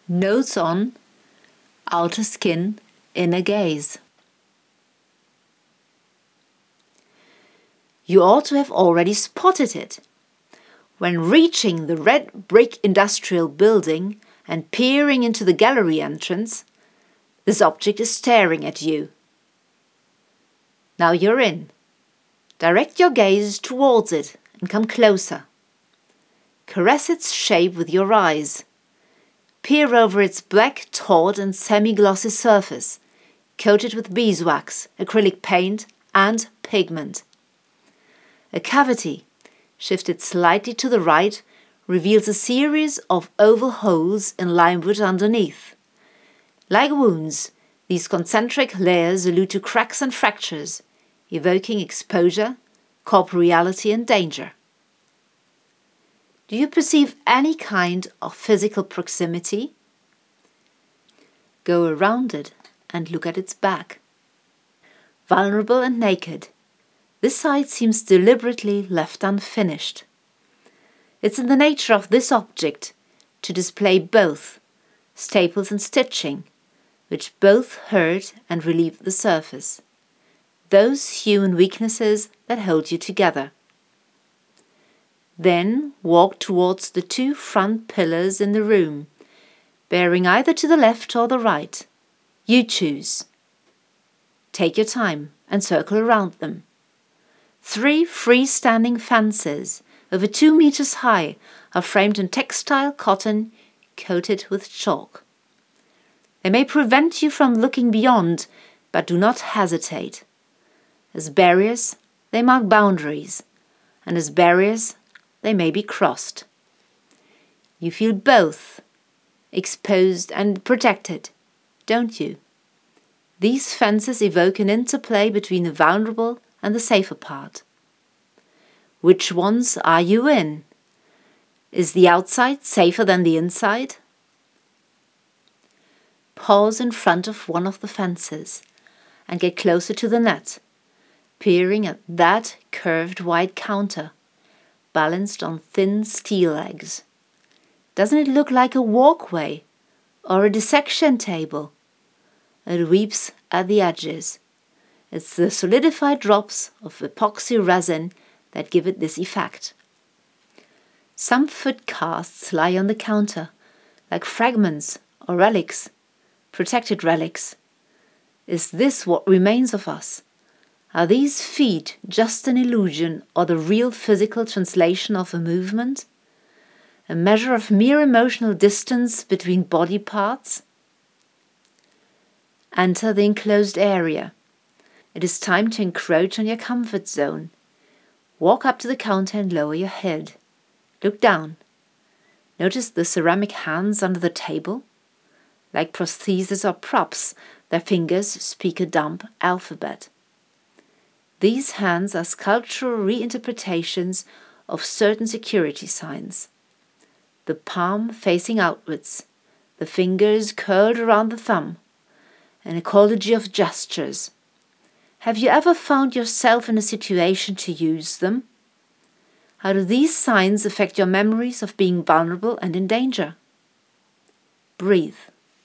Notes on outer skin, inner gaze. You ought to have already spotted it. When reaching the red brick industrial building and peering into the gallery entrance, this object is staring at you. Now you're in. Direct your gaze towards it and come closer. Caress its shape with your eyes. Peer over its black, taut and semi-glossy surface, coated with beeswax, acrylic paint and pigment. A cavity, shifted slightly to the right, reveals a series of oval holes in limewood underneath. Like wounds, these concentric layers allude to cracks and fractures, evoking exposure, corporeality and danger. Do you perceive any kind of physical proximity? Go around it and look at its back. Vulnerable and naked, this side seems deliberately left unfinished. It's in the nature of this object to display both staples and stitching, which both hurt and relieve the surface, those human weaknesses that hold you together. Then walk towards the two front pillars in the room, bearing either to the left or the right. You choose. Take your time and circle around them. 3 freestanding fences over 2 meters high are framed in textile cotton coated with chalk. They may prevent you from looking beyond, but do not hesitate. As barriers, they mark boundaries, and as barriers, they may be crossed. You feel both exposed and protected, don't you? These fences evoke an interplay between the vulnerable and the safer part. Which ones are you in? Is the outside safer than the inside? Pause in front of one of the fences and get closer to the net, peering at that curved white counter, balanced on thin steel legs. Doesn't it look like a walkway or a dissection table? It weeps at the edges. It's the solidified drops of epoxy resin that give it this effect. Some foot casts lie on the counter, like fragments or relics, protected relics. Is this what remains of us? Are these feet just an illusion or the real physical translation of a movement? A measure of mere emotional distance between body parts? Enter the enclosed area. It is time to encroach on your comfort zone. Walk up to the counter and lower your head. Look down. Notice the ceramic hands under the table? Like prostheses or props, their fingers speak a dumb alphabet. These hands are sculptural reinterpretations of certain security signs. The palm facing outwards, the fingers curled around the thumb, an ecology of gestures. Have you ever found yourself in a situation to use them? How do these signs affect your memories of being vulnerable and in danger? Breathe.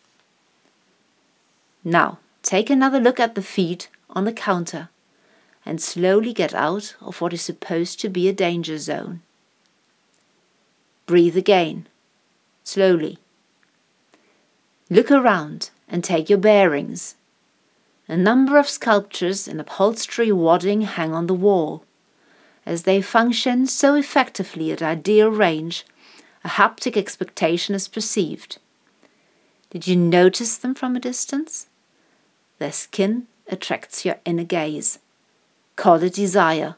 Now, take another look at the feet on the counter and slowly get out of what is supposed to be a danger zone. Breathe again, slowly. Look around and take your bearings. A number of sculptures in upholstery wadding hang on the wall. As they function so effectively at ideal range, a haptic expectation is perceived. Did you notice them from a distance? Their skin attracts your inner gaze. Call it desire.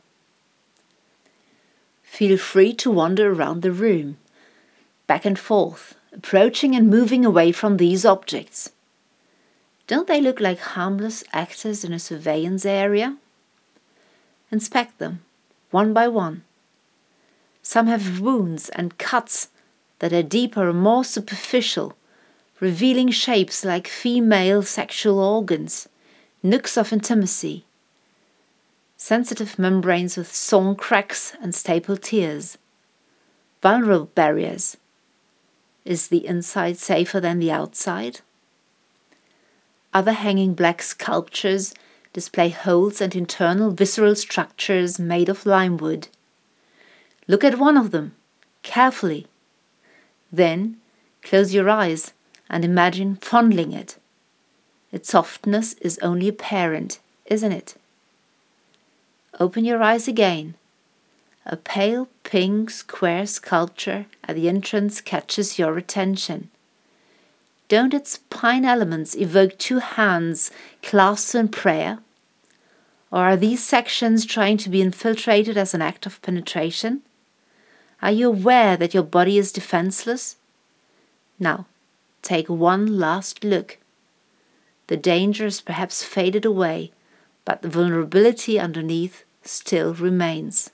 Feel free to wander around the room, back and forth, approaching and moving away from these objects. Don't they look like harmless actors in a surveillance area? Inspect them, one by one. Some have wounds and cuts that are deeper or more superficial, revealing shapes like female sexual organs, nooks of intimacy, sensitive membranes with sawn cracks and stapled tears, vulnerable barriers. Is the inside safer than the outside? Other hanging black sculptures display holes and internal visceral structures made of lime wood. Look at one of them, carefully. Then close your eyes and imagine fondling it. Its softness is only apparent, isn't it? Open your eyes again. A pale pink square sculpture at the entrance catches your attention. Don't its pine elements evoke two hands clasped in prayer? Or are these sections trying to be infiltrated as an act of penetration? Are you aware that your body is defenseless? Now, take one last look. The danger is perhaps faded away, but the vulnerability underneath still remains.